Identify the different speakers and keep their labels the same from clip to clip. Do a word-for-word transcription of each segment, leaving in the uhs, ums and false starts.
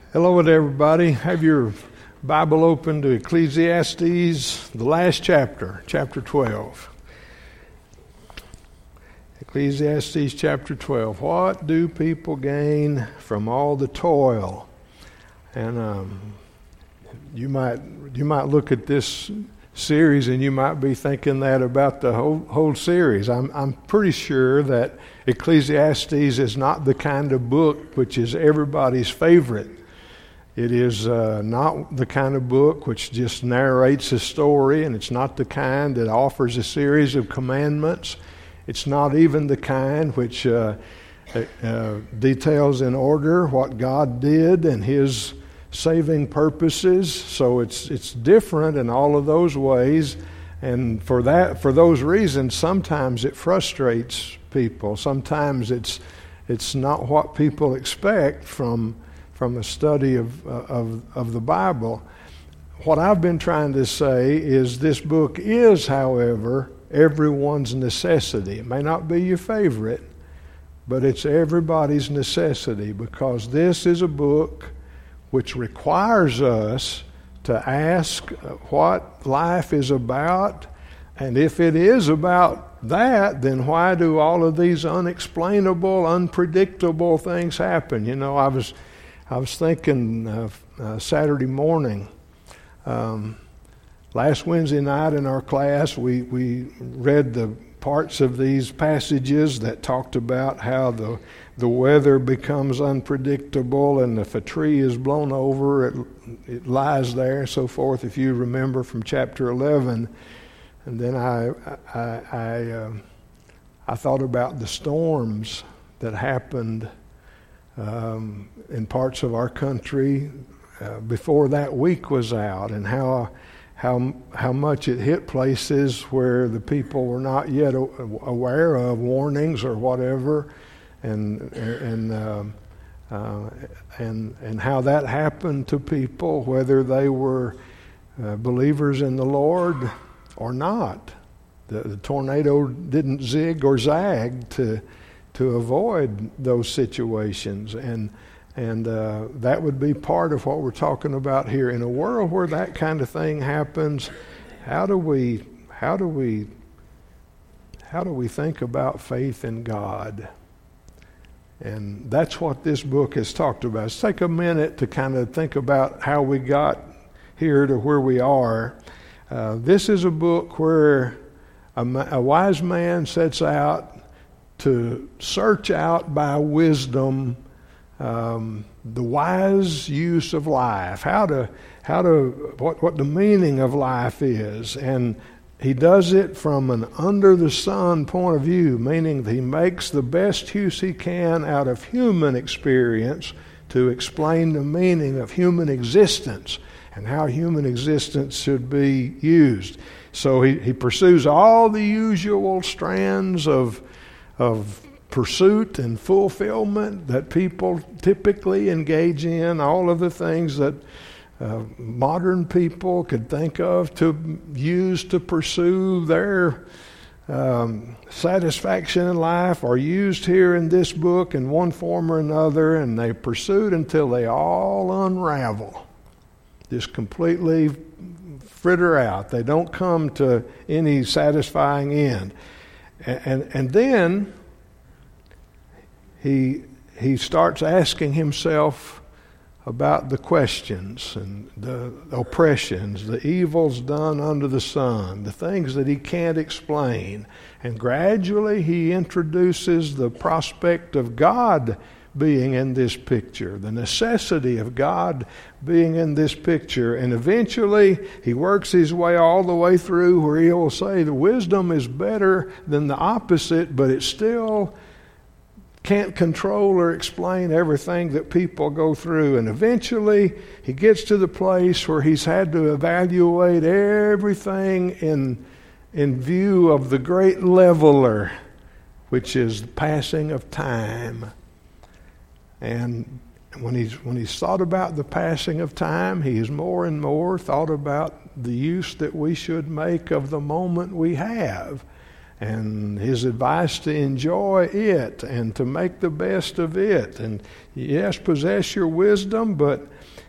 Speaker 1: Hello to everybody. Have your Bible open to Ecclesiastes, the last chapter, chapter twelve. Ecclesiastes chapter twelve. What do people gain from all the toil? And um, you might you might look at this series and you might be thinking that about the whole whole series. I'm I'm pretty sure that Ecclesiastes is not the kind of book which is everybody's favorite. It is uh, not the kind of book which just narrates a story, and it's not the kind that offers a series of commandments. It's not even the kind which uh, uh, details in order what God did and His saving purposes. So it's it's different in all of those ways, and for that for those reasons, sometimes it frustrates people. Sometimes it's it's not what people expect from. from a study of, uh, of of the Bible. What I've been trying to say is this book is, however, everyone's necessity. It may not be your favorite, but it's everybody's necessity, because this is a book which requires us to ask what life is about, and if it is about that, then why do all of these unexplainable, unpredictable things happen? You know, I was I was thinking uh, uh, Saturday morning, um, last Wednesday night in our class, we, we read the parts of these passages that talked about how the the weather becomes unpredictable, and if a tree is blown over, it, it lies there, and so forth, if you remember from chapter eleven. And then I, I, I, uh, I thought about the storms that happened Um, in parts of our country uh, before that week was out, and how how how much it hit places where the people were not yet aware of warnings or whatever, and and um, uh, and and how that happened to people, whether they were uh, believers in the Lord or not. The, the tornado didn't zig or zag to. to avoid those situations, and and uh, that would be part of what we're talking about here. In a world where that kind of thing happens, how do we how do we how do we think about faith in God? And that's what this book has talked about. Let's take a minute to kind of think about how we got here to where we are. Uh, this is a book where a, a wise man sets out to search out by wisdom um, the wise use of life, how to how to what what the meaning of life is, and he does it from an under the sun point of view, meaning that he makes the best use he can out of human experience to explain the meaning of human existence and how human existence should be used. So he, he pursues all the usual strands of of pursuit and fulfillment that people typically engage in, all of the things that uh, modern people could think of to use to pursue their um, satisfaction in life are used here in this book in one form or another, and they pursued until they all unravel, just completely fritter out. They don't come to any satisfying end. And and then he he starts asking himself about the questions and the oppressions, the evils done under the sun, the things that he can't explain. And gradually he introduces the prospect of God being in this picture, the necessity of God being in this picture. And eventually he works his way all the way through where he will say the wisdom is better than the opposite, but it still can't control or explain everything that people go through. And eventually he gets to the place where he's had to evaluate everything in in view of the great leveler, which is the passing of time. And when he's when he's thought about the passing of time, he has more and more thought about the use that we should make of the moment we have, and his advice to enjoy it and to make the best of it. And yes, possess your wisdom, but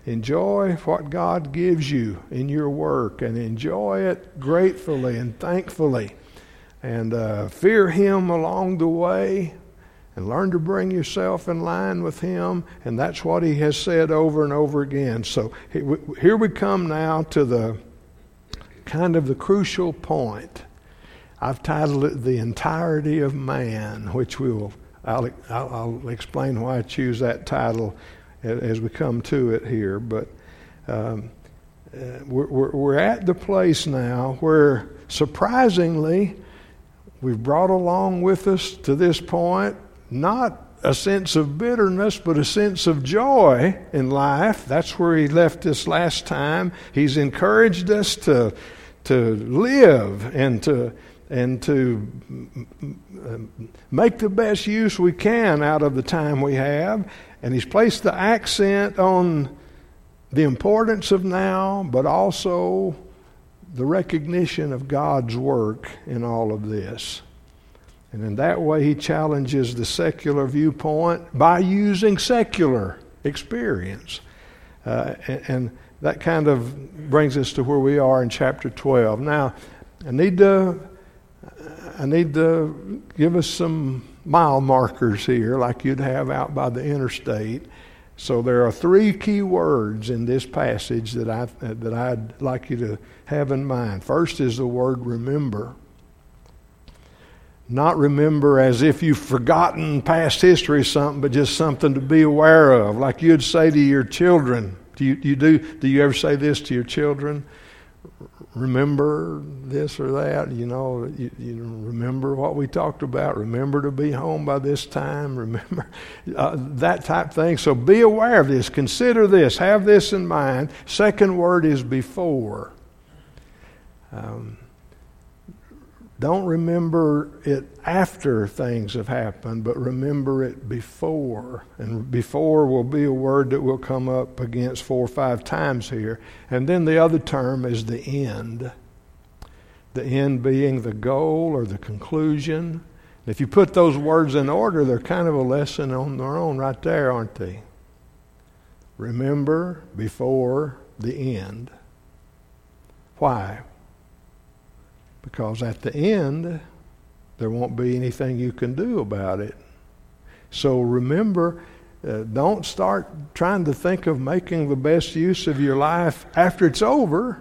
Speaker 1: enjoy what God gives you in your work, and enjoy it gratefully and thankfully, and uh, fear Him along the way, and learn to bring yourself in line with Him. And that's what He has said over and over again. So here we come now to the kind of the crucial point. I've titled it The Entirety of Man, which we will, I'll, I'll, I'll explain why I choose that title as we come to it here. But um, uh, we're, we're at the place now where, surprisingly, we've brought along with us to this point not a sense of bitterness, but a sense of joy in life. That's where he left us last time. He's encouraged us to to live and to and to make the best use we can out of the time we have. And he's placed the accent on the importance of now, but also the recognition of God's work in all of this. And in that way, he challenges the secular viewpoint by using secular experience. Uh, and, and that kind of brings us to where we are in chapter twelve. Now, I need to, I need to give us some mile markers here, like you'd have out by the interstate. So there are three key words in this passage that I that I'd like you to have in mind. First is the word remember. Not remember as if you've forgotten past history or something, but just something to be aware of. Like you'd say to your children. Do you, you do do you ever say this to your children? Remember this or that? You know, you, you remember what we talked about. Remember to be home by this time. Remember uh, that type thing. So be aware of this. Consider this. Have this in mind. Second word is before. Um, Don't remember it after things have happened, but remember it before. And before will be a word that will come up against four or five times here. And then the other term is the end. The end being the goal or the conclusion. If you put those words in order, they're kind of a lesson on their own right there, aren't they? Remember, before, the end. Why? Because at the end, there won't be anything you can do about it. So remember, uh, don't start trying to think of making the best use of your life after it's over.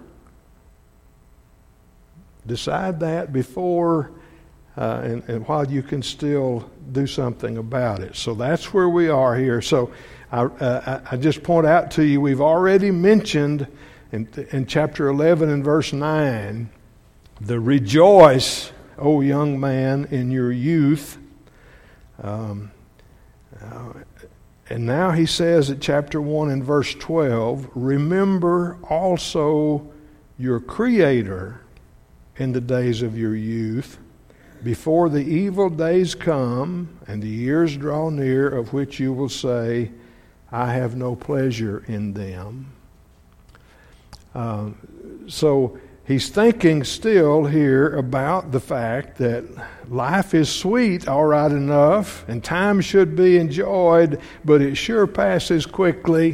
Speaker 1: Decide that before uh, and, and while you can still do something about it. So that's where we are here. So I, uh, I just point out to you, we've already mentioned in, in chapter eleven and verse nine, the rejoice, O young man, in your youth. Um, uh, and now he says at chapter one and verse twelve, remember also your Creator in the days of your youth, before the evil days come and the years draw near, of which you will say, I have no pleasure in them. Uh, so... He's thinking still here about the fact that life is sweet, all right enough, and time should be enjoyed, but it sure passes quickly.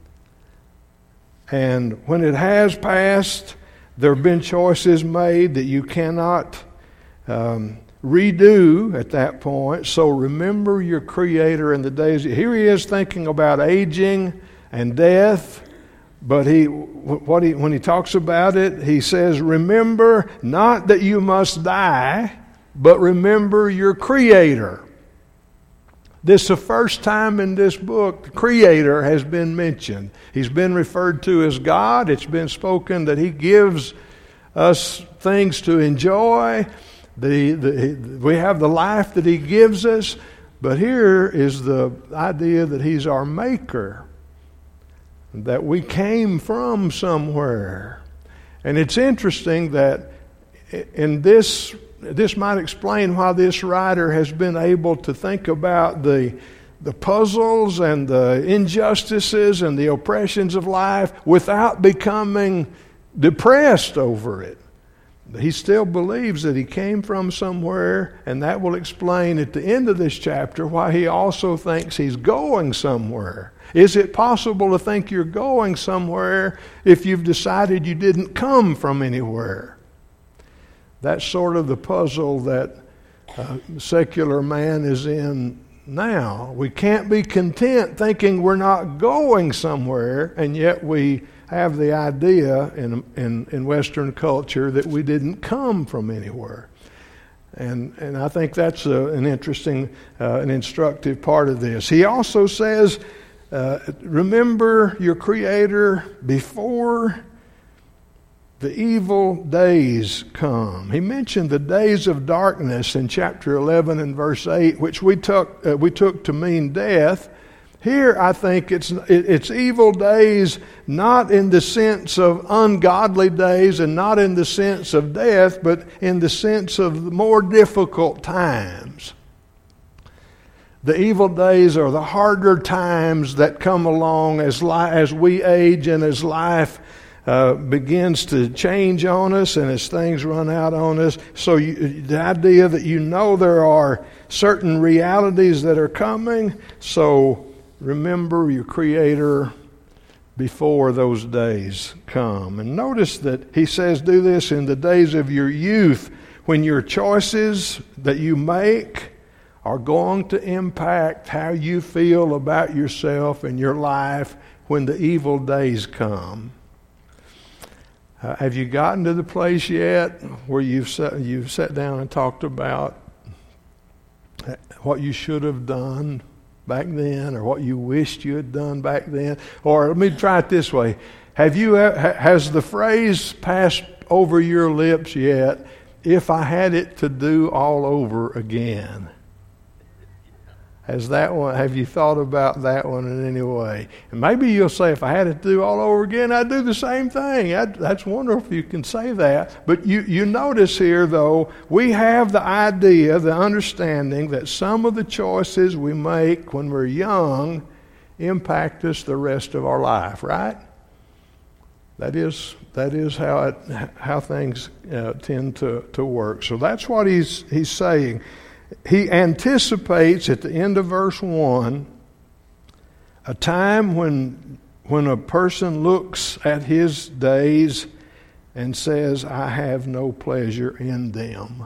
Speaker 1: And when it has passed, there have been choices made that you cannot um, redo at that point. So remember your Creator in the days. Here he is thinking about aging and death. But he, what he, when he talks about it, he says, remember not that you must die, but remember your Creator. This is the first time in this book the Creator has been mentioned. He's been referred to as God. It's been spoken that He gives us things to enjoy. The, the, we have the life that He gives us. But here is the idea that He's our Maker. That we came from somewhere. And it's interesting that in this, this might explain why this writer has been able to think about the, the puzzles and the injustices and the oppressions of life without becoming depressed over it. He still believes that he came from somewhere, and that will explain at the end of this chapter why he also thinks he's going somewhere. Is it possible to think you're going somewhere if you've decided you didn't come from anywhere? That's sort of the puzzle that uh, secular man is in now. We can't be content thinking we're not going somewhere, and yet we have the idea in, in, in Western culture that we didn't come from anywhere. And, and I think that's a, an interesting, uh, an instructive part of this. He also says, uh, remember your Creator before the evil days come. He mentioned the days of darkness in chapter eleven and verse eight, which we took, uh, we took to mean death. Here, I think it's it's evil days, not in the sense of ungodly days and not in the sense of death, but in the sense of more difficult times. The evil days are the harder times that come along as li- as we age and as life uh, begins to change on us and as things run out on us. So you, the idea that you know there are certain realities that are coming, so remember your Creator before those days come. And notice that he says, do this in the days of your youth, when your choices that you make are going to impact how you feel about yourself and your life when the evil days come. Uh, have you gotten to the place yet where you've sat, you've sat down and talked about what you should have done back then, or what you wished you had done back then? Or let me try it this way. Have you, has the phrase passed over your lips yet, if I had it to do all over again? Has that one, have you thought about that one in any way? And maybe you'll say, if I had it to do all over again, I'd do the same thing. I'd, that's wonderful if you can say that. But you, you notice here, though, we have the idea, the understanding that some of the choices we make when we're young impact us the rest of our life, right? That is that is how it how things uh, tend to, to work. So that's what he's he's saying. He anticipates at the end of verse one a time when when a person looks at his days and says, I have no pleasure in them.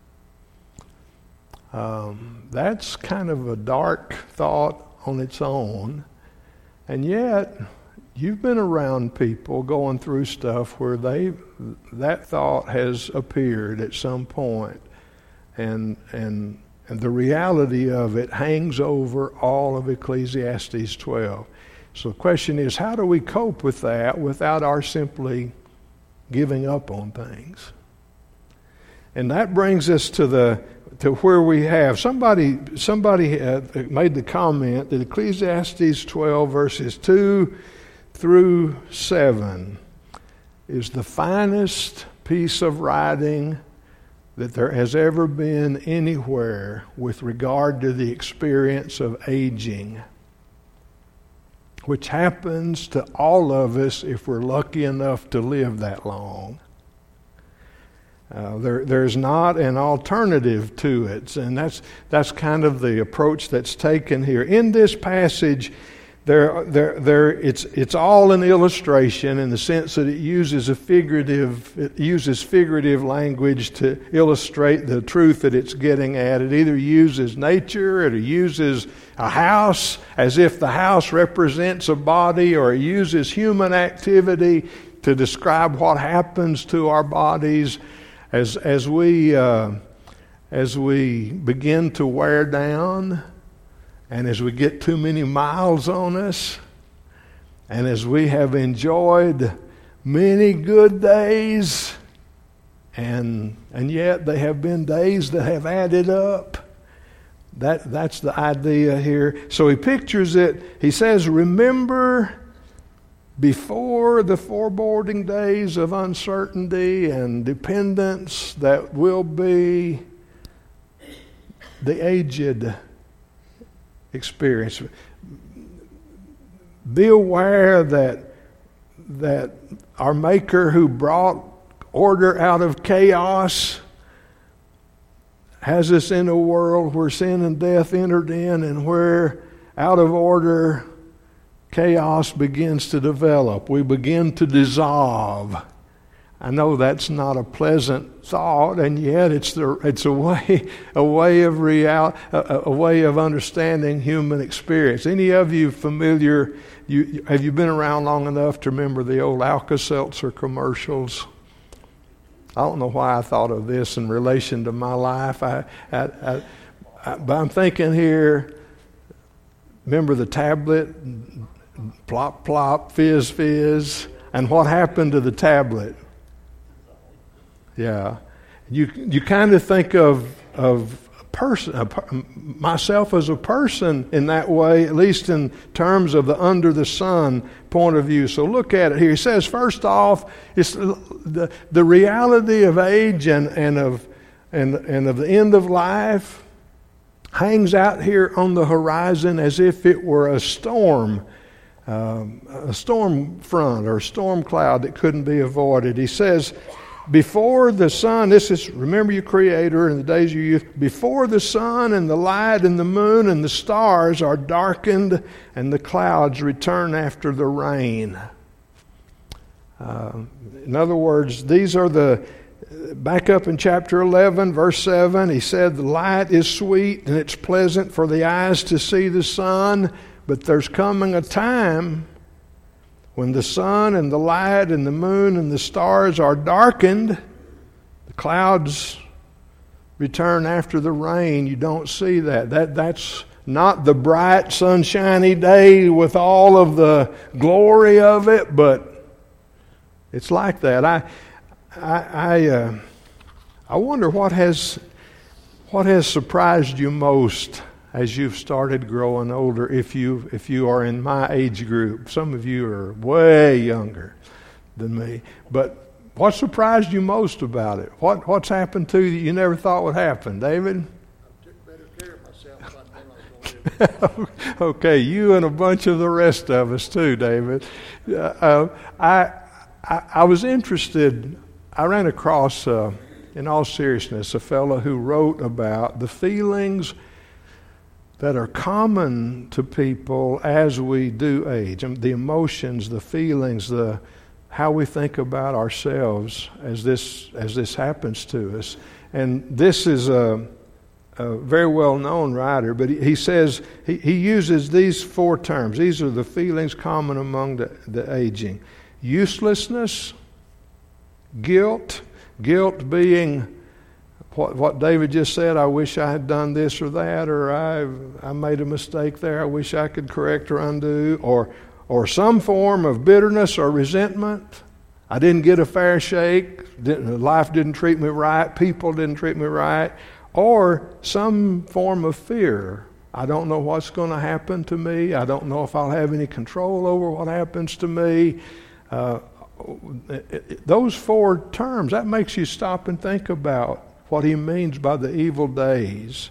Speaker 1: Um, that's kind of a dark thought on its own. And yet, you've been around people going through stuff where they that thought has appeared at some point. And, and and the reality of it hangs over all of Ecclesiastes twelve. So the question is, how do we cope with that without our simply giving up on things? And that brings us to the to where we have somebody somebody uh, made the comment that Ecclesiastes twelve verses two through seven is the finest piece of writing that there has ever been anywhere with regard to the experience of aging, which happens to all of us if we're lucky enough to live that long. Uh, there, there's not an alternative to it, and that's that's kind of the approach that's taken here. In this passage, There, there, there. It's it's all an illustration in the sense that it uses a figurative, it uses figurative language to illustrate the truth that it's getting at. It either uses nature, or it uses a house as if the house represents a body, or it uses human activity to describe what happens to our bodies as as we uh, as we begin to wear down. And as we get too many miles on us, and as we have enjoyed many good days, and and yet they have been days that have added up. That that's the idea here. So he pictures it. He says, remember before the foreboding days of uncertainty and dependence that will be the aged experience. Be aware that that our Maker, who brought order out of chaos, has us in a world where sin and death entered in, and where out of order, chaos begins to develop. We begin to dissolve. I know that's not a pleasant thought, and yet it's the it's a way a way of real a, a way of understanding human experience. Any of you familiar? You have you been around long enough to remember the old Alka-Seltzer commercials? I don't know why I thought of this in relation to my life. I, I, I, I but I'm thinking here. Remember the tablet? Plop plop, fizz fizz, and what happened to the tablet? Yeah, you you kind of think of of a person, a, myself as a person in that way, at least in terms of the under the sun point of view. So look at it here. He says, first off, it's the the reality of age and and of and and of the end of life hangs out here on the horizon as if it were a storm. Um, a storm front or a storm cloud that couldn't be avoided. He says, before the sun, this is, remember your Creator in the days of your youth, before the sun and the light and the moon and the stars are darkened and the clouds return after the rain. Uh, in other words, these are the, back up in chapter eleven, verse seven, he said, the light is sweet and it's pleasant for the eyes to see the sun. But there's coming a time when the sun and the light and the moon and the stars are darkened, the clouds return after the rain. You don't see that. That that's not the bright, sunshiny day with all of the glory of it, but it's like that. I I I, uh, I wonder what has what has surprised you most as you've started growing older, if you if you are in my age group. Some of you are way younger than me. But what surprised you most about it? What What's happened to you that you never thought would happen, David?
Speaker 2: I took better care of myself than I thought I was going to.
Speaker 1: Okay, you and a bunch of the rest of us too, David. Uh, uh, I, I I was interested. I ran across, uh, in all seriousness, a fellow who wrote about the feelings that are common to people as we do age. The emotions, the feelings, the how we think about ourselves as this as this happens to us. And this is a, a very well-known writer, but he, he says, he, he uses these four terms. These are the feelings common among the, the aging. Uselessness, guilt, guilt being What, what David just said, I wish I had done this or that, or I I made a mistake there, I wish I could correct or undo, or or some form of bitterness or resentment. I didn't get a fair shake, didn't, life didn't treat me right, people didn't treat me right, or some form of fear. I don't know what's going to happen to me. I don't know if I'll have any control over what happens to me. Uh, those four terms, that makes you stop and think about what he means by the evil days.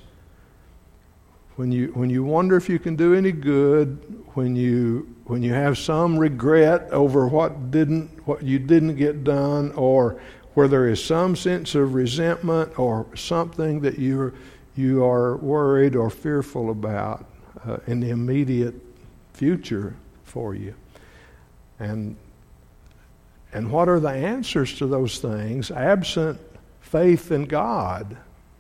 Speaker 1: When you when you wonder if you can do any good, when you when you have some regret over what didn't what you didn't get done, or where there is some sense of resentment or something that you you are worried or fearful about uh, in the immediate future for you. And and what are the answers to those things absent faith in God?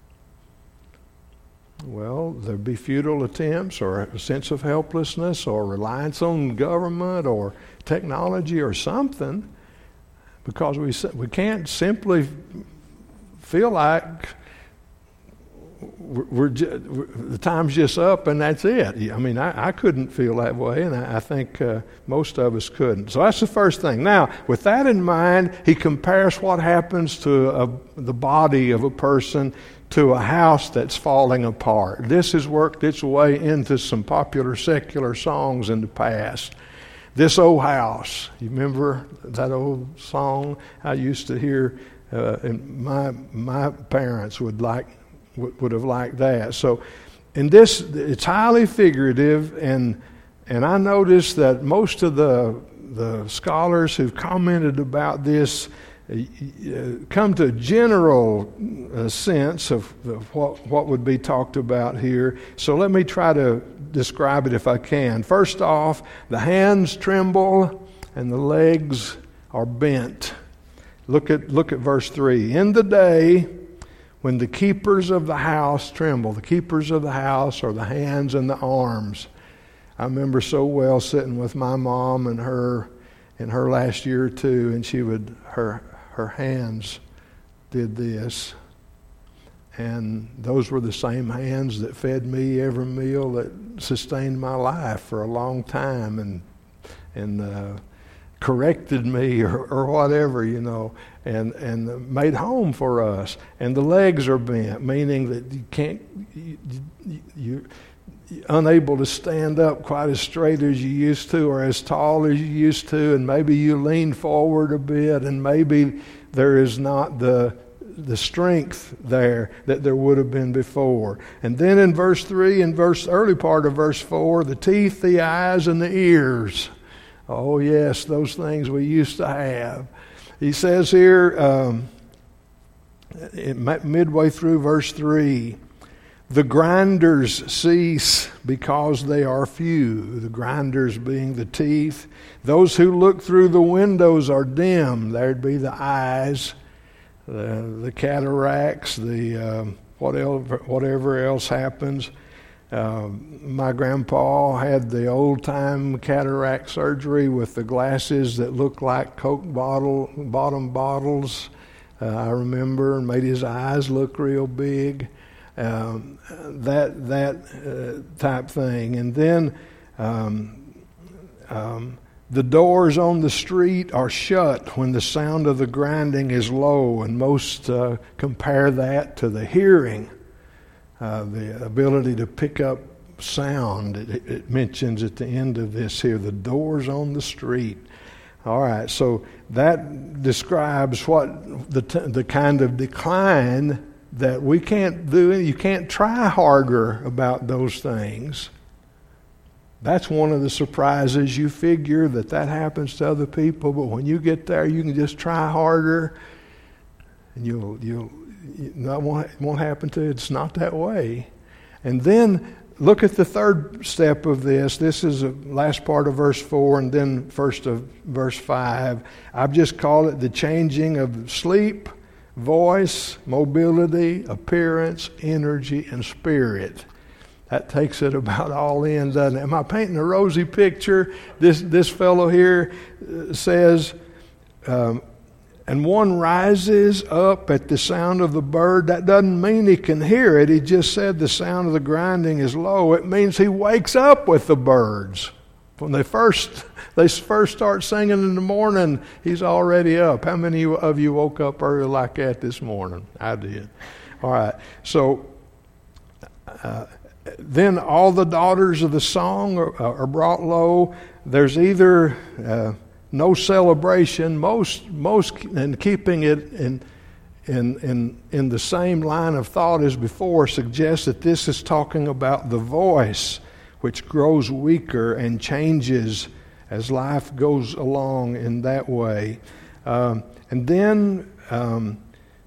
Speaker 1: Well, there'd be futile attempts, or a sense of helplessness, or reliance on government or technology or something, because we we can't simply feel like we're, we're, just, we're the time's just up and that's it. I mean, I, I couldn't feel that way, and I, I think uh, most of us couldn't. So that's the first thing. Now, with that in mind, he compares what happens to a, the body of a person to a house that's falling apart. This has worked its way into some popular secular songs in the past. This old house. You remember that old song I used to hear? Uh, and my my parents would like would, would have liked that. So, in this, it's highly figurative, and and I noticed that most of the the scholars who've commented about this come to a general uh, sense of, of what, what would be talked about here. So let me try to describe it if I can. First off, the hands tremble and the legs are bent. Look at, look at verse three. In the day when the keepers of the house tremble, the keepers of the house are the hands and the arms. I remember so well sitting with my mom and her in her last year or two, and she would, her, her hands did this. And those were the same hands that fed me every meal that sustained my life for a long time and and uh, corrected me or, or whatever, you know, and, and made home for us. And the legs are bent, meaning that you can't, you, you, you're unable to stand up quite as straight as you used to or as tall as you used to, and maybe you lean forward a bit, and maybe there is not the the strength there that there would have been before. And then in verse three, in verse early part of verse four, the teeth, the eyes, and the ears. Oh yes, those things we used to have. He says here, um, midway through verse three, the grinders cease because they are few. The grinders being the teeth. Those who look through the windows are dim. There'd be the eyes. The, the cataracts, the um, whatever, whatever else happens. Uh, my grandpa had the old-time cataract surgery with the glasses that looked like Coke bottle bottom bottles. Uh, I remember, and made his eyes look real big. Um, that that uh, type thing, and then. Um, um, The doors on the street are shut when the sound of the grinding is low, and most uh, compare that to the hearing, uh, the ability to pick up sound. It, it mentions at the end of this here, the doors on the street. All right, so that describes what the t- the kind of decline that we can't do. You can't try harder about those things. That's one of the surprises. You figure that that happens to other people, but when you get there, you can just try harder, and you'll you'll that won't won't happen to you. It's not that way. And then look at the third step of this. This is the last part of verse four, and then first of verse five. I've just called it the changing of sleep, voice, mobility, appearance, energy, and spirit. That takes it about all in, doesn't it? Am I painting a rosy picture? This this fellow here says, um, and one rises up at the sound of the bird. That doesn't mean he can hear it. He just said the sound of the grinding is low. It means he wakes up with the birds. When they first they first start singing in the morning, he's already up. How many of you woke up early like that this morning? I did. All right. So. Uh, Then all the daughters of the song are, are brought low. There's either uh, no celebration, most most, and keeping it in in in in the same line of thought as before suggests that this is talking about the voice, which grows weaker and changes as life goes along in that way, um, and then. Um,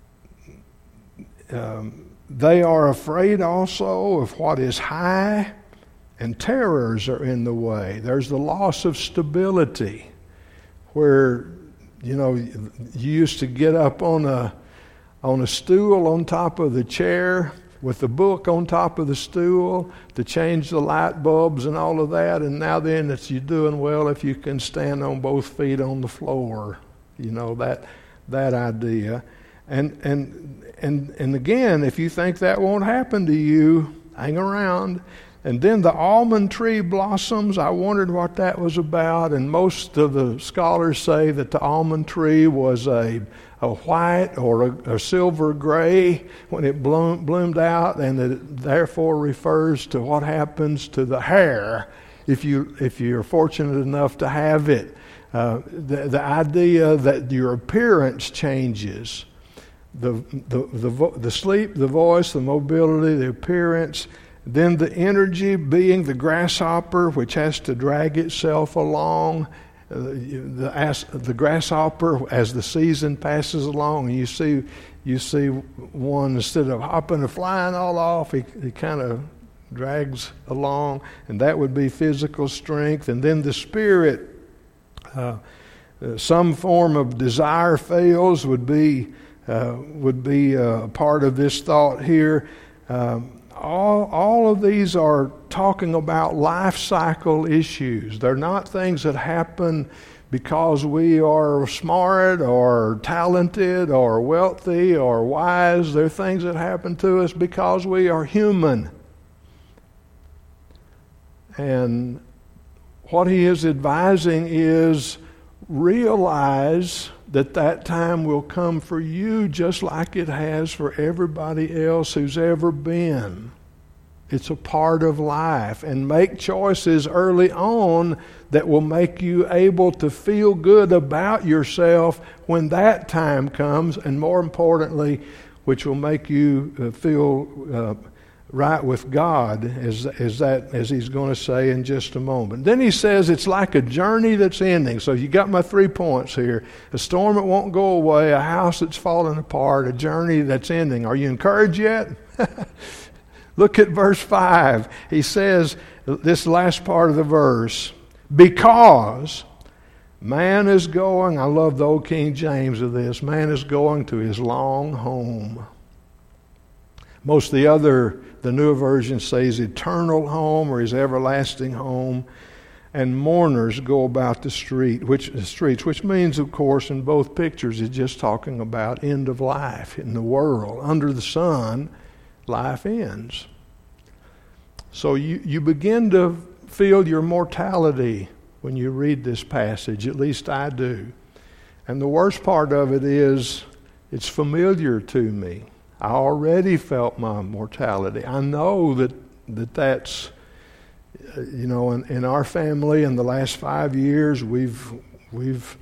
Speaker 1: um, They are afraid also of what is high, and terrors are in the way. There's the loss of stability, where, you know, you used to get up on a on a stool on top of the chair with the book on top of the stool to change the light bulbs and all of that, and now then it's you're doing well if you can stand on both feet on the floor. You know, that that idea. And and and and again, if you think that won't happen to you, hang around. And then the almond tree blossoms. I wondered what that was about, and most of the scholars say that the almond tree was a a white or a, a silver gray when it bloom, bloomed out, and that it therefore refers to what happens to the hair if you if you're fortunate enough to have it. Uh, the the idea that your appearance changes. The, the the the sleep, the voice, the mobility, the appearance, then the energy being the grasshopper, which has to drag itself along, the, as, the grasshopper, as the season passes along, and you see you see one, instead of hopping or flying all off, he, he kind of drags along, and that would be physical strength. And then the spirit, uh, uh, some form of desire fails would be uh, would be a part of this thought here. Um, all all of these are talking about life cycle issues. They're not things that happen because we are smart or talented or wealthy or wise. They're things that happen to us because we are human. And what he is advising is realize that that time will come for you just like it has for everybody else who's ever been. It's a part of life. And make choices early on that will make you able to feel good about yourself when that time comes, and more importantly, which will make you uh, feel uh, right with God, as as that as he's going to say in just a moment. Then he says it's like a journey that's ending. So you got my three points here: a storm that won't go away, a house that's falling apart, a journey that's ending. Are you encouraged yet? Look at verse five. He says, this last part of the verse, because man is going, I love the old King James of this, man is going to his long home. Most of the other, the newer versions say his eternal home or his everlasting home. And mourners go about the street, which the streets, which means, of course, in both pictures, it's just talking about end of life in the world. Under the sun, life ends. So you, you begin to feel your mortality when you read this passage. At least I do. And the worst part of it is it's familiar to me. I already felt my mortality. I know that, that that's, you know, in, in our family in the last five years, we've we've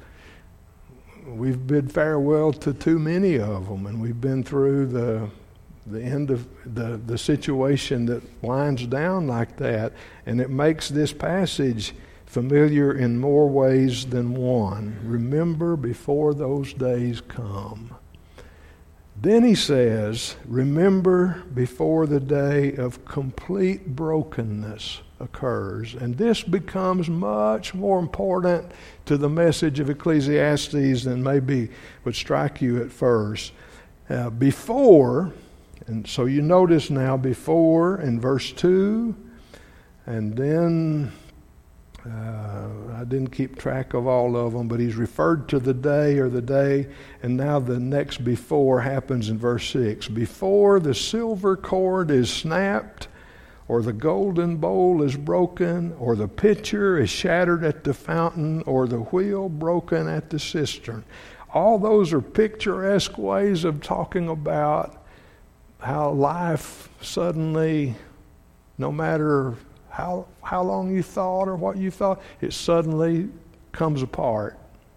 Speaker 1: we've bid farewell to too many of them, and we've been through the the end of the, the situation that winds down like that, and it makes this passage familiar in more ways than one. Remember before those days come. Then he says, remember before the day of complete brokenness occurs. And this becomes much more important to the message of Ecclesiastes than maybe would strike you at first. Uh, before, and so you notice now before in verse two, and then Uh, I didn't keep track of all of them, but he's referred to the day or the day, and now the next before happens in verse six. Before the silver cord is snapped, or the golden bowl is broken, or the pitcher is shattered at the fountain, or the wheel broken at the cistern. All those are picturesque ways of talking about how life suddenly, no matter How how long you thought or what you thought, it suddenly comes apart.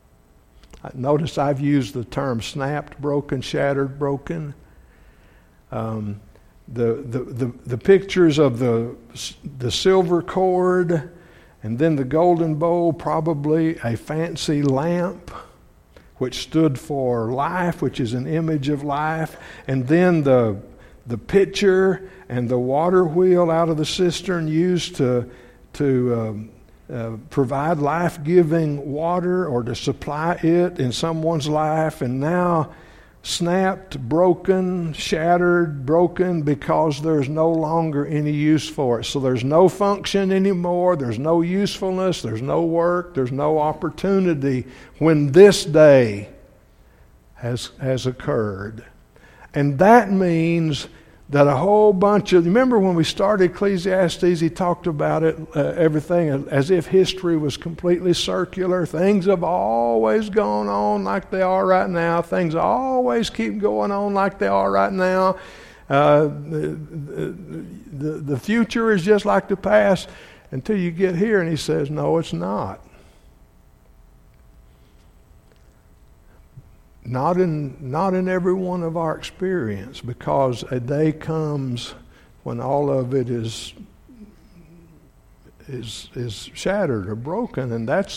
Speaker 1: Notice I've used the term snapped, broken, shattered, broken. Um, the, the the the pictures of the the silver cord, and then the golden bowl, probably a fancy lamp, which stood for life, which is an image of life, and then the the pitcher and the water wheel out of the cistern used to to um, uh, provide life-giving water or to supply it in someone's life, and now snapped, broken, shattered, broken because there's no longer any use for it. So there's no function anymore, there's no usefulness, there's no work, there's no opportunity when this day has has occurred. And that means that a whole bunch of, remember when we started Ecclesiastes, he talked about it, uh, everything as if history was completely circular. Things have always gone on like they are right now. Things always keep going on like they are right now. Uh, the, the, the future is just like the past until you get here. And he says, no, it's not. Not in not in every one of our experience, because a day comes when all of it is is is shattered or broken, and that's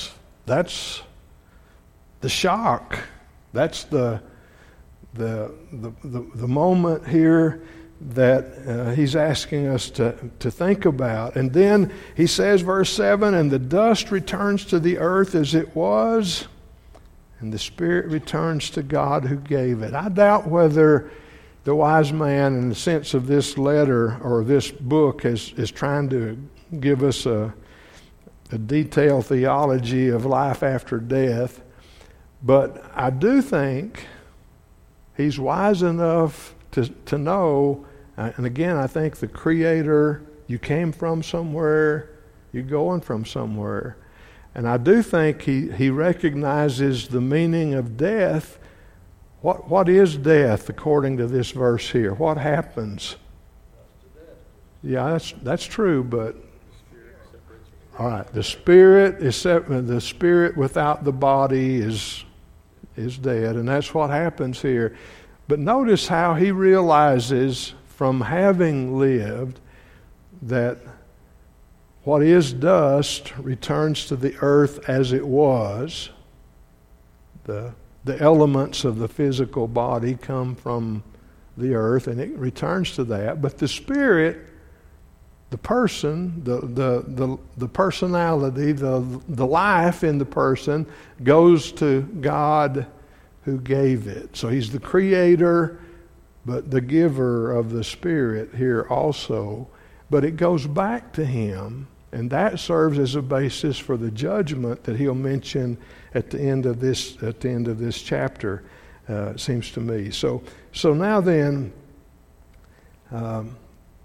Speaker 1: that's the shock. That's the the the the, the moment here that uh, he's asking us to, to think about. And then he says, verse seven, and the dust returns to the earth as it was, and the spirit returns to God who gave it. I doubt whether the wise man, in the sense of this letter or this book, is, is trying to give us a, a detailed theology of life after death. But I do think he's wise enough to, to know, and again, I think the Creator, you came from somewhere, you're going from somewhere. And I do think he, he recognizes the meaning of death. What What is death according to this verse here? What happens? Yeah, that's that's true, but all right, the spirit is the spirit without the body is is dead, and that's what happens here. But notice how he realizes from having lived that what is dust returns to the earth as it was. The the elements of the physical body come from the earth, and it returns to that. But the spirit, the person, the the the, the personality, the the life in the person goes to God who gave it. So he's the creator, but the giver of the spirit here also. But it goes back to him, and that serves as a basis for the judgment that he'll mention at the end of this at the end of this chapter. Uh, it seems to me. So so now then, um,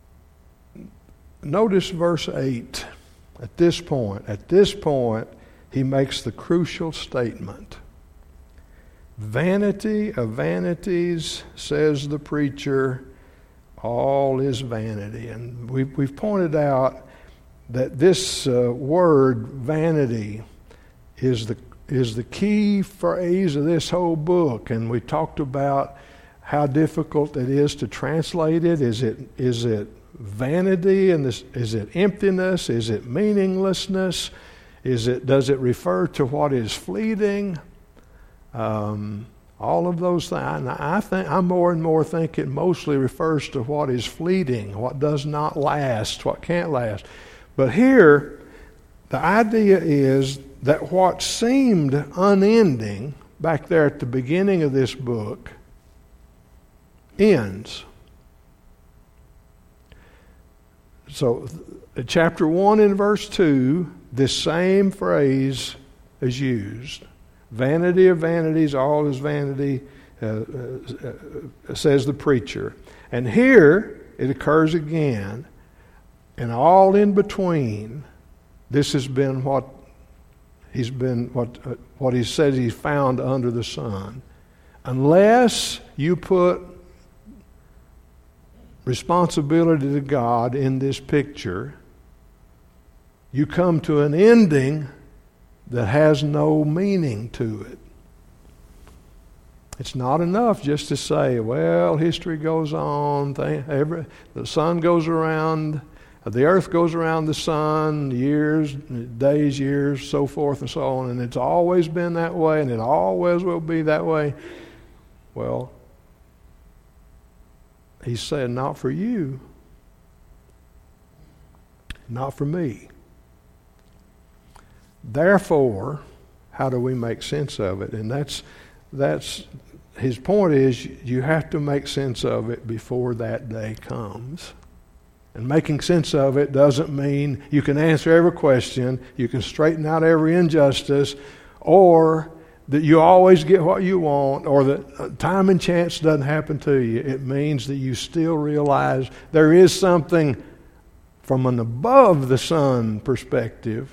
Speaker 1: notice verse eight. At this point, at this point, he makes the crucial statement. Vanity of vanities, says the preacher, all is vanity. And we've, we've pointed out that this uh, word, vanity, is the is the key phrase of this whole book. And we talked about how difficult it is to translate it. Is it is it vanity, and this, is it emptiness? Is it meaninglessness? Is it does it refer to what is fleeting? Um, all of those things. And I think I more and more think it mostly refers to what is fleeting, what does not last, what can't last. But here, the idea is that what seemed unending back there at the beginning of this book ends. So, chapter one and verse two, this same phrase is used. Vanity of vanities, all is vanity, uh, uh, says the preacher. And here it occurs again, and all in between, this has been what he's been what uh, what he says he found under the sun. Unless you put responsibility to God in this picture, you come to an ending that has no meaning to it. It's not enough just to say, well, history goes on, they, every, the sun goes around, the earth goes around the sun, years, days, years, so forth and so on, and it's always been that way, and it always will be that way. Well, he said, not for you, not for me. Therefore, how do we make sense of it? And that's that's his point is you have to make sense of it before that day comes. And making sense of it doesn't mean you can answer every question, you can straighten out every injustice, or that you always get what you want, or that time and chance doesn't happen to you. It means that you still realize there is something from an above the sun perspective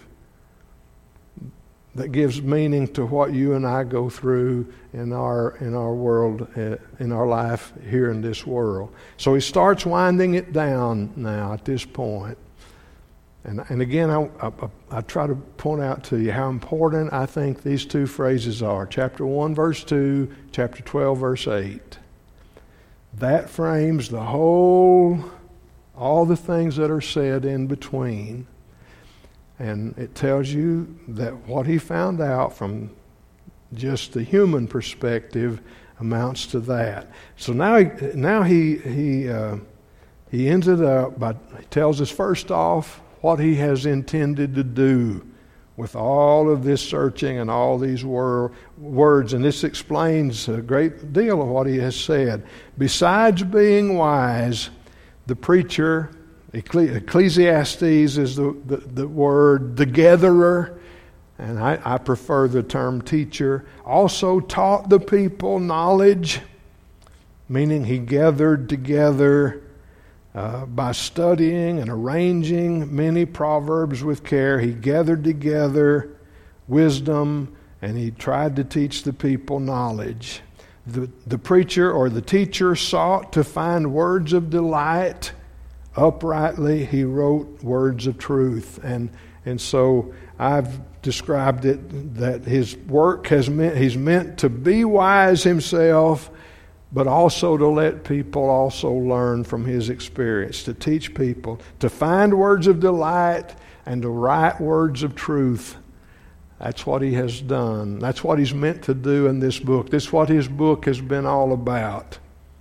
Speaker 1: that gives meaning to what you and I go through in our in our world, uh, in our life here in this world. So he starts winding it down now at this point. And, and again, I, I, I try to point out to you how important I think these two phrases are. Chapter one, verse two, chapter twelve, verse eight. That frames the whole, all the things that are said in between. And it tells you that what he found out from just the human perspective amounts to that. So now he, now he he uh, he ends it up by he tells us first off what he has intended to do with all of this searching and all these wor- words, and this explains a great deal of what he has said. Besides being wise, the preacher, Ecclesiastes is the, the, the word, the gatherer, and I, I prefer the term teacher, also taught the people knowledge, meaning he gathered together uh, by studying and arranging many proverbs with care. He gathered together wisdom, and he tried to teach the people knowledge. The, the preacher or the teacher sought to find words of delight. Uprightly he wrote words of truth. And and so I've described it that his work has meant he's meant to be wise himself, but also to let people also learn from his experience, to teach people, to find words of delight and to write words of truth. That's what he has done. That's what he's meant to do in this book. This is what his book has been all about.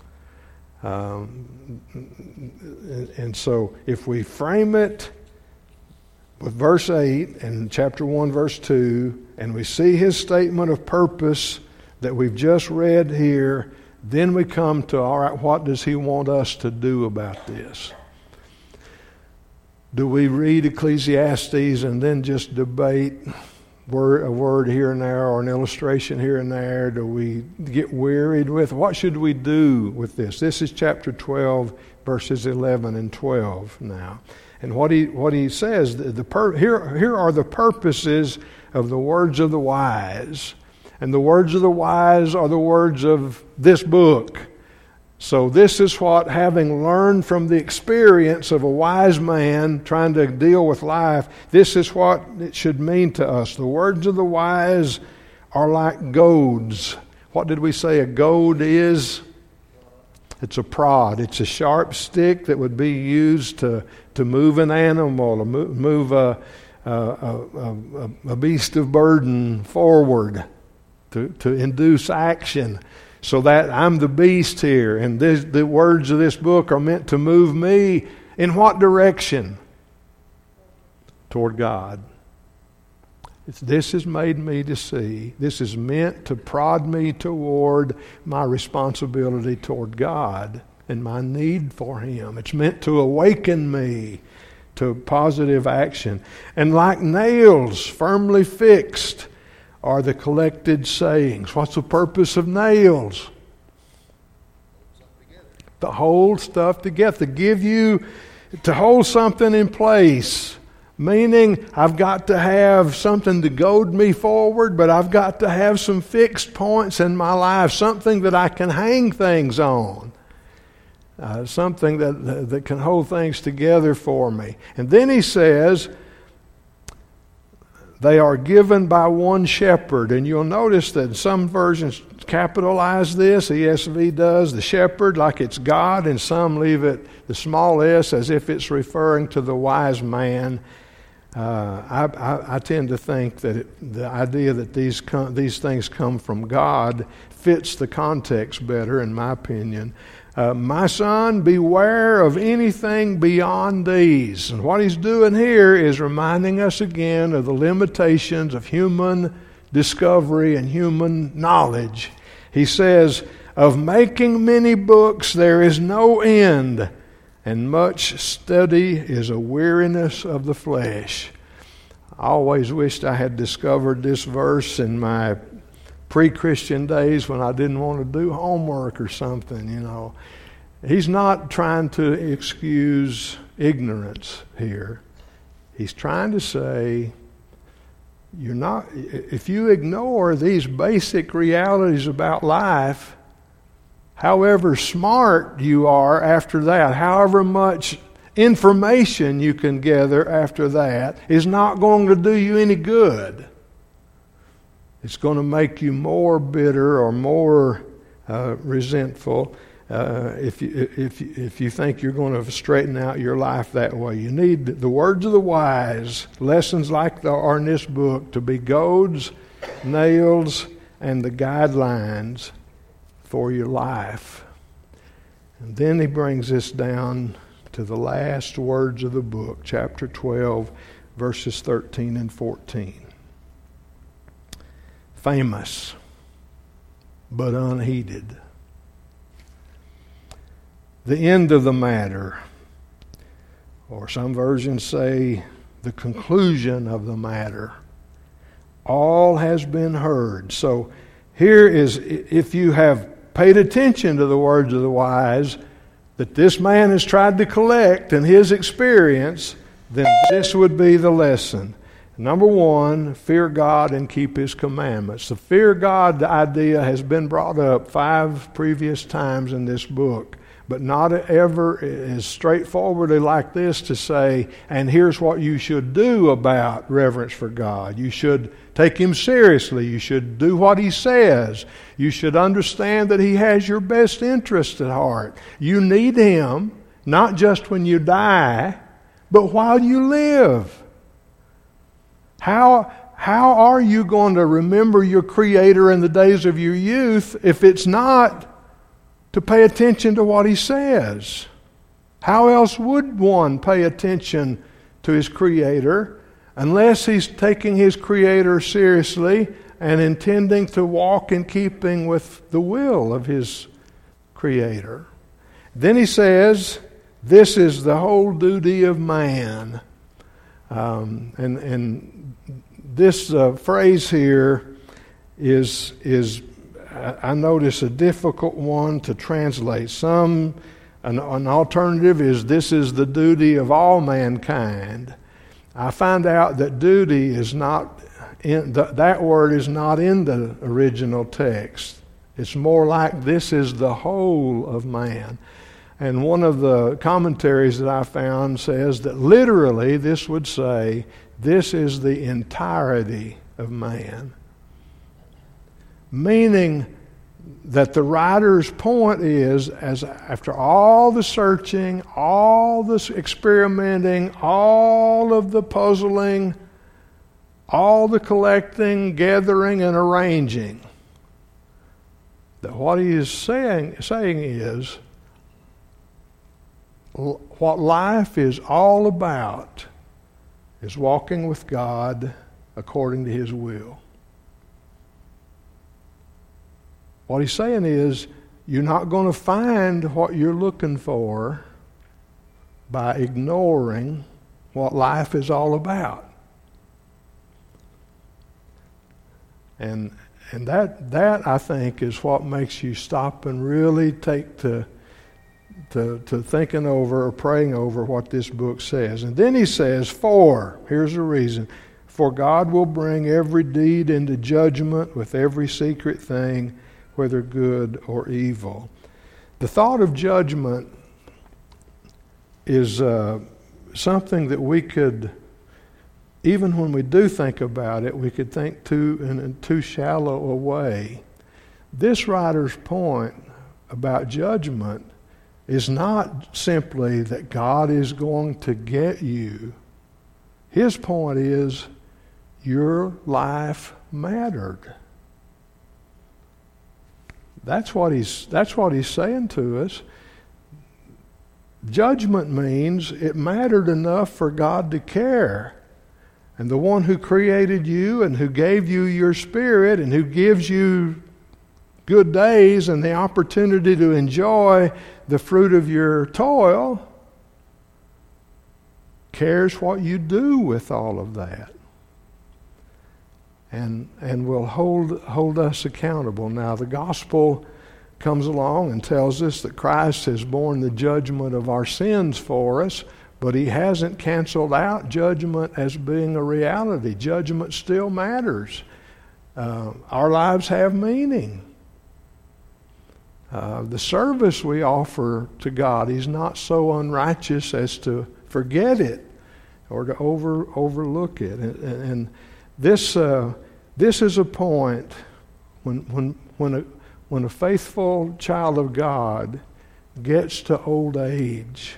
Speaker 1: Um, and so if we frame it with verse eight and chapter one, verse two, and we see his statement of purpose that we've just read here, then we come to, all right, what does he want us to do about this? Do we read Ecclesiastes and then just debate word, a word here and there or an illustration here and there? Do we get wearied with? What should we do with this? This is chapter twelve, verses eleven and twelve now. And what he what he says, the, the pur- here, here are the purposes of the words of the wise. And the words of the wise are the words of this book. So this is what, having learned from the experience of a wise man trying to deal with life, this is what it should mean to us. The words of the wise are like goads. What did we say a goad is? It's a prod. It's a sharp stick that would be used to, to move an animal, to move, move a, a, a, a beast of burden forward, to, to induce action. So that I'm the beast here, and this, the words of this book are meant to move me in what direction? Toward God. It's, this has made me to see. This is meant to prod me toward my responsibility toward God and my need for Him. It's meant to awaken me to positive action. And like nails firmly fixed are the collected sayings. What's the purpose of nails? To hold stuff together, to give you, to hold something in place. Meaning, I've got to have something to goad me forward, but I've got to have some fixed points in my life, something that I can hang things on. Uh, something that, that can hold things together for me. And then he says, they are given by one shepherd. And you'll notice that some versions capitalize this. E S V does, the shepherd, like it's God, and some leave it, the small s, as if it's referring to the wise man. Uh, I, I, I tend to think that it, the idea that these com- these things come from God fits the context better, in my opinion. Uh, my son, beware of anything beyond these. And what he's doing here is reminding us again of the limitations of human discovery and human knowledge. He says, of making many books there is no end, and much study is a weariness of the flesh. I always wished I had discovered this verse in my pre-Christian days when I didn't want to do homework or something, you know. He's not trying to excuse ignorance here. He's trying to say, you're not, if you ignore these basic realities about life, however smart you are after that, however much information you can gather after that, is not going to do you any good. It's going to make you more bitter or more uh, resentful. uh, if you, if you, if you think you're going to straighten out your life that way. You need the words of the wise, lessons like there are in this book, to be goads, nails, and the guidelines for your life. And then he brings this down to the last words of the book, chapter twelve, verses thirteen and fourteen. Famous, but unheeded. The end of the matter, or some versions say the conclusion of the matter. All has been heard. So here is, if you have paid attention to the words of the wise that this man has tried to collect in his experience, then this would be the lesson. Number one, fear God and keep His commandments. The fear God idea has been brought up five previous times in this book, but not ever as straightforwardly like this to say, and here's what you should do about reverence for God. You should take Him seriously. You should do what He says. You should understand that He has your best interest at heart. You need Him, not just when you die, but while you live. How, how are you going to remember your Creator in the days of your youth if it's not to pay attention to what He says? How else would one pay attention to his Creator unless he's taking his Creator seriously and intending to walk in keeping with the will of his Creator? Then he says, this is the whole duty of man. Um, and, and this uh, phrase here is, is I notice, a difficult one to translate. Some, an, an alternative is, this is the duty of all mankind. I find out that duty is not, in, the, that word is not in the original text. It's more like, this is the whole of man. And one of the commentaries that I found says that literally this would say, this is the entirety of man. Meaning that the writer's point is, as after all the searching, all the experimenting, all of the puzzling, all the collecting, gathering, and arranging, that what he is saying, saying is, what life is all about is walking with God according to His will. What he's saying is, you're not going to find what you're looking for by ignoring what life is all about. And and that that I think is what makes you stop and really take to to to thinking over or praying over what this book says. And then he says, for, here's the reason, for God will bring every deed into judgment with every secret thing, whether good or evil. The thought of judgment is uh, something that we could, even when we do think about it, we could think too in a too shallow a way. This writer's point about judgment is not simply that God is going to get you. His point is, your life mattered. That's what he's that's what he's saying to us. Judgment means it mattered enough for God to care. And the one who created you and who gave you your spirit and who gives you good days and the opportunity to enjoy the fruit of your toil cares what you do with all of that. And and will hold hold us accountable. Now, the gospel comes along and tells us that Christ has borne the judgment of our sins for us, but He hasn't canceled out judgment as being a reality. Judgment still matters. Uh, our lives have meaning. Uh, the service we offer to God, He's not so unrighteous as to forget it or to over overlook it. And, and this uh, this is a point when when when a when a faithful child of God gets to old age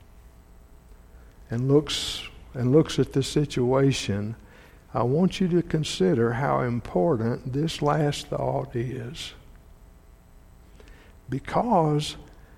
Speaker 1: and looks and looks at the situation, I want you to consider how important this last thought is. Because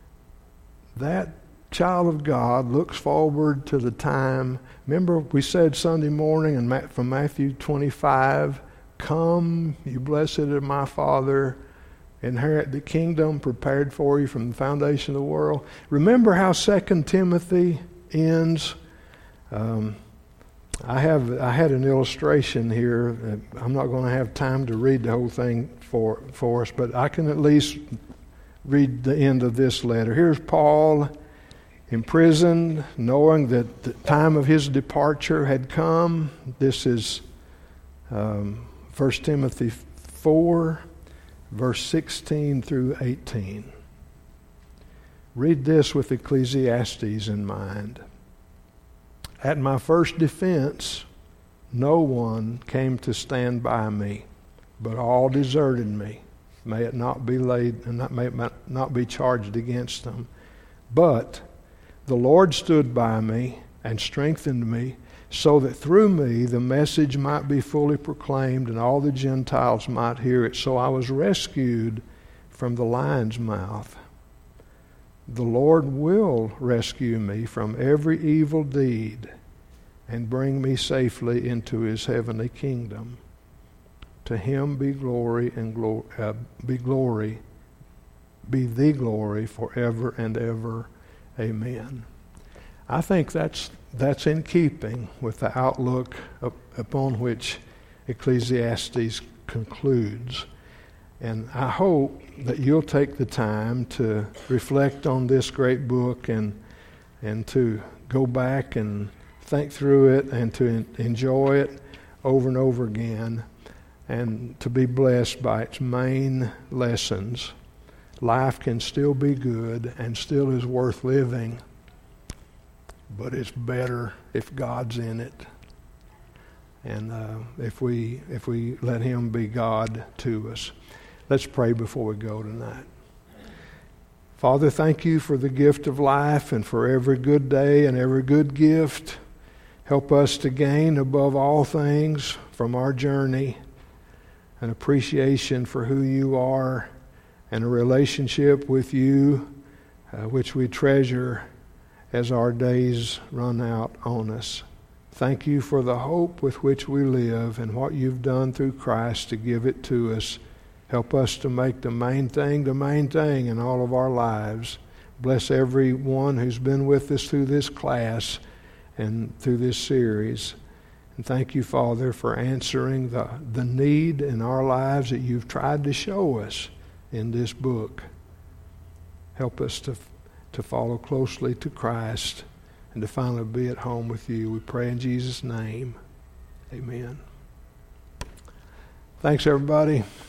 Speaker 1: that child of God looks forward to the time. Remember we said Sunday morning in from Matthew twenty-five, "Come, you blessed of my Father, inherit the kingdom prepared for you from the foundation of the world." Remember how Second Timothy ends? Um, I have I had an illustration here. I'm not going to have time to read the whole thing for for us, but I can at least read the end of this letter. Here's Paul, imprisoned, knowing that the time of his departure had come. This is um, First Timothy four, verse sixteen through eighteen. Read this with Ecclesiastes in mind. "At my first defense, no one came to stand by me, but all deserted me. May it not be laid, and not, may it not be charged against them. But the Lord stood by me and strengthened me, so that through me the message might be fully proclaimed, and all the Gentiles might hear it. So I was rescued from the lion's mouth. The Lord will rescue me from every evil deed and bring me safely into his heavenly kingdom. To him be glory and glo- uh, be glory, be the glory forever and ever. Amen." I think that's that's in keeping with the outlook up, upon which Ecclesiastes concludes. And I hope that you'll take the time to reflect on this great book and and to go back and think through it and to en- enjoy it over and over again and to be blessed by its main lessons. Life can still be good and still is worth living, but it's better if God's in it. And uh, if we if we let him be God to us. Let's pray before we go tonight. Father, thank you for the gift of life and for every good day and every good gift. Help us to gain above all things from our journey an appreciation for who you are and a relationship with you, uh, which we treasure as our days run out on us. Thank you for the hope with which we live and what you've done through Christ to give it to us. Help us to make the main thing the main thing in all of our lives. Bless everyone who's been with us through this class and through this series. And thank you, Father, for answering the, the need in our lives that you've tried to show us in this book. Help us to, to follow closely to Christ and to finally be at home with you. We pray in Jesus' name. Amen. Thanks, everybody.